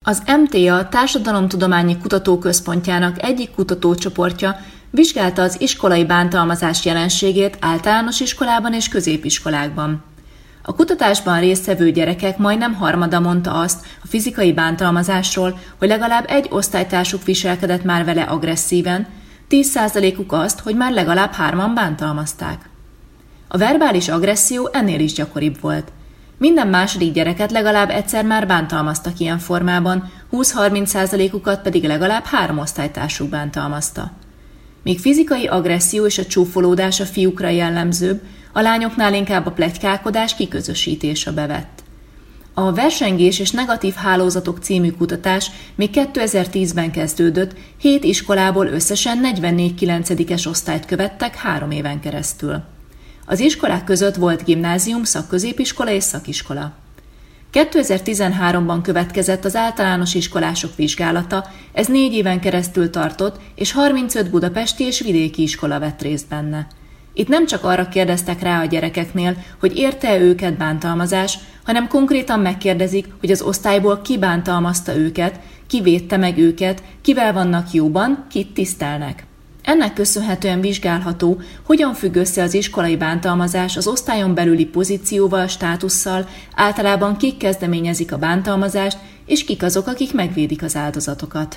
Az MTA Társadalomtudományi Kutatóközpontjának egyik kutatócsoportja vizsgálta az iskolai bántalmazás jelenségét általános iskolában és középiskolákban. A kutatásban résztvevő gyerekek majdnem harmada mondta azt a fizikai bántalmazásról, hogy legalább egy osztálytársuk viselkedett már vele agresszíven, 10%-uk azt, hogy már legalább 3-an bántalmazták. A verbális agresszió ennél is gyakoribb volt. Minden második gyereket legalább egyszer már bántalmaztak ilyen formában, 20-30%-ukat pedig legalább 3 osztálytársuk bántalmazta. Míg fizikai agresszió és a csúfolódás a fiúkra jellemzőbb, a lányoknál inkább a pletykálkodás kiközösítése bevett. A Versengés és negatív hálózatok című kutatás még 2010-ben kezdődött, 7 iskolából összesen 44 9-es osztályt követtek 3 éven keresztül. Az iskolák között volt gimnázium, szakközépiskola és szakiskola. 2013-ban következett az általános iskolások vizsgálata, ez 4 éven keresztül tartott, és 35 budapesti és vidéki iskola vett részt benne. Itt nem csak arra kérdeztek rá a gyerekeknél, hogy érte őket bántalmazás, hanem konkrétan megkérdezik, hogy az osztályból ki bántalmazta őket, ki védte meg őket, kivel vannak jóban, kit tisztelnek. Ennek köszönhetően vizsgálható, hogyan függ össze az iskolai bántalmazás az osztályon belüli pozícióval, státusszal, általában kik kezdeményezik a bántalmazást, és kik azok, akik megvédik az áldozatokat.